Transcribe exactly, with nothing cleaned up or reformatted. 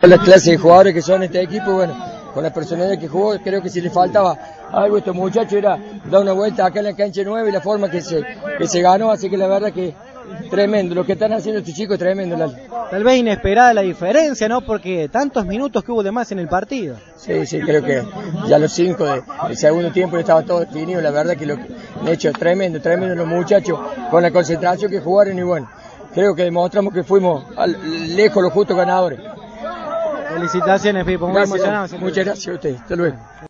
La clase de jugadores que son este equipo, bueno, con la personalidad que jugó, creo que si le faltaba algo a estos muchachos era dar una vuelta acá en la cancha nueva y la forma que se, que se ganó, así que la verdad que tremendo, lo que están haciendo estos chicos es tremendo, Lali. Tal vez inesperada la diferencia, ¿no? Porque tantos minutos que hubo de más en el partido. Sí, sí, creo que ya los cinco de, del segundo tiempo ya estaba todo definido, la verdad que lo que han hecho es tremendo, tremendo los muchachos, con la concentración que jugaron y bueno, creo que demostramos que fuimos al, lejos los justos ganadores. Felicitaciones, Pipo, muy Gracias, emocionado. muchas gracias a ustedes, hasta luego.